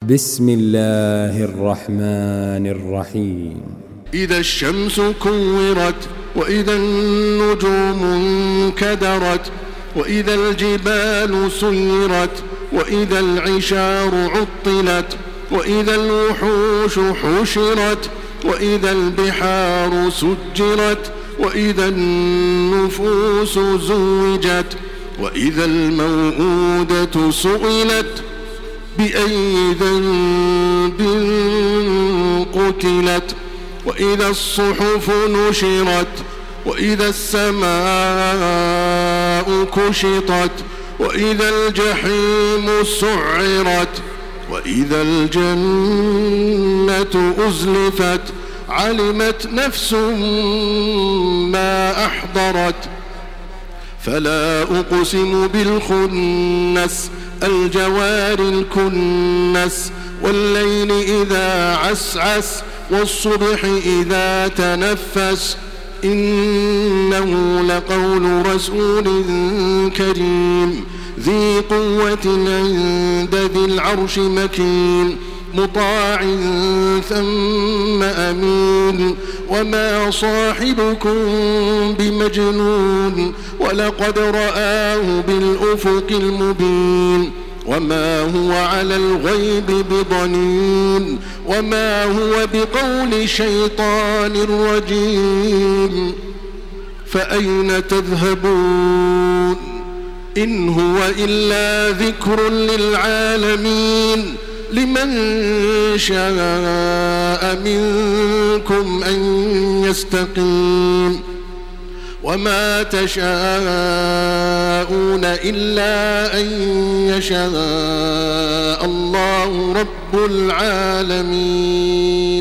بسم الله الرحمن الرحيم. إذا الشمس كورت وإذا النجوم انكدرت وإذا الجبال سيرت وإذا العشار عطلت وإذا الوحوش حشرت وإذا البحار سجرت وإذا النفوس زوجت وإذا الموءودة سئلت بأي ذنب قتلت وإذا الصحف نشرت وإذا السماء كشطت وإذا الجحيم سعرت وإذا الجنة أزلفت علمت نفس ما أحضرت. فلا أقسم بالخنس الجوار الكنس والليل إذا عسعس والصبح إذا تنفس إنه لقول رسول كريم ذي قوة عند ذي العرش مكين مطاع ثم أمين وما صاحبكم بمجنون ولقد رآه بالأفق المبين وما هو على الغيب بضنين وما هو بقول شيطان رجيم. فأين تذهبون إن هو إلا ذكر للعالمين لمن شاء منكم أن يستقيم وما تشاءون إلا أن يشاء الله رب العالمين.